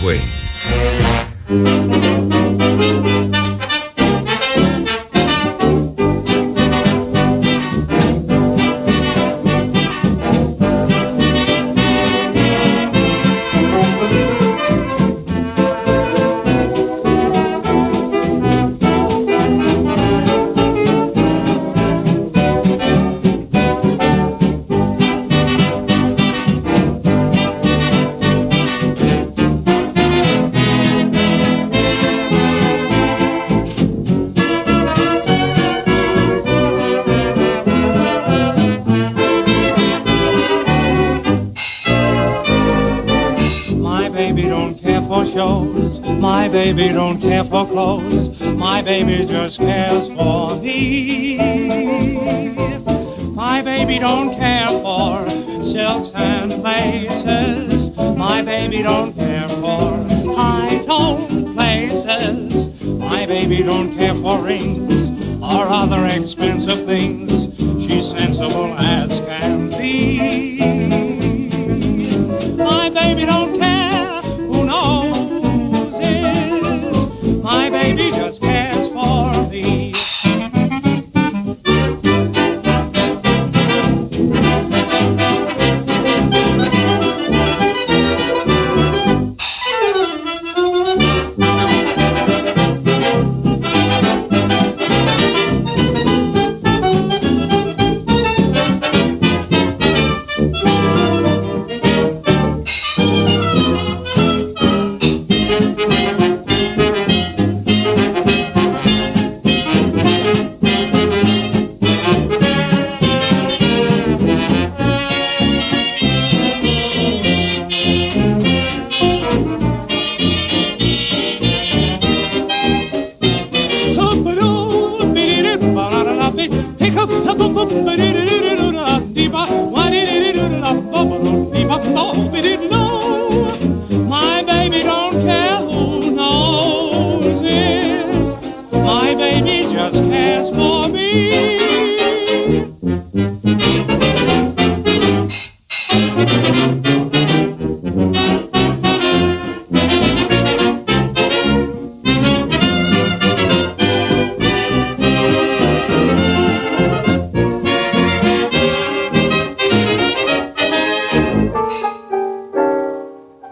Swing. My baby don't care for clothes. My baby just cares for me. My baby don't care for silks and laces. My baby don't care for high-toned places. My baby don't care for rings or other expensive things. She's sensible as can be. My baby don't care who knows. My baby just cares for me. Pick up the boom boom,